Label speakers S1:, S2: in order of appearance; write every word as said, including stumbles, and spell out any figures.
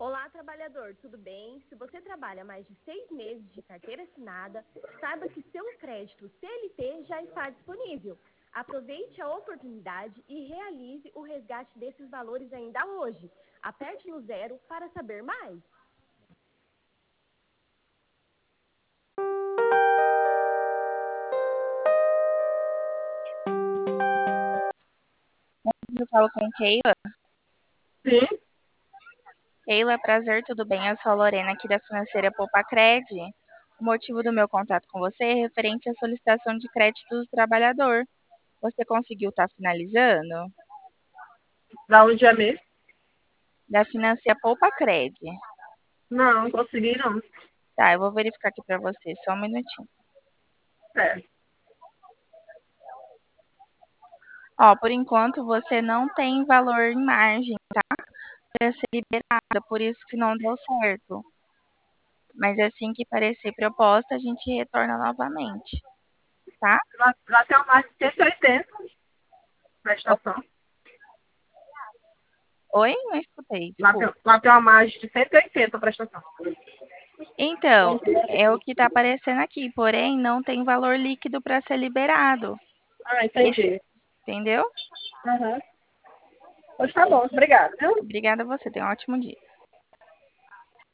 S1: Olá, trabalhador, tudo bem? Se você trabalha mais de seis meses de carteira assinada, saiba que seu crédito C L T já está disponível. Aproveite a oportunidade e realize o resgate desses valores ainda hoje. Aperte no zero para saber mais.
S2: Eu falo com Keila.
S3: Sim.
S2: Keila, prazer, tudo bem? Eu sou a Lorena aqui da financeira Poupa Cred. O motivo do meu contato com você é referente à solicitação de crédito do trabalhador. Você conseguiu estar finalizando?
S3: Da onde é mesmo?
S2: Da financeira Poupa Cred.
S3: Não, não consegui não.
S2: Tá, eu vou verificar aqui para você, só um minutinho.
S3: É.
S2: Ó, por enquanto você não tem valor em margem, tá? Para ser liberada, por isso que não deu certo. Mas assim que parecer proposta, a gente retorna novamente, tá?
S3: Lá, lá tem mais de cento e oitenta prestação.
S2: Oi? Não escutei,
S3: Lá tem,
S2: desculpa.
S3: lá tem uma margem de cento e oitenta prestação.
S2: Então, é o que está aparecendo aqui, porém não tem valor líquido para ser liberado.
S3: Ah,
S2: Esse,
S3: entendi.
S2: entendeu?
S3: Uhum. Pois tá bom, obrigada. Viu?
S2: Obrigada a você, tenha um ótimo dia.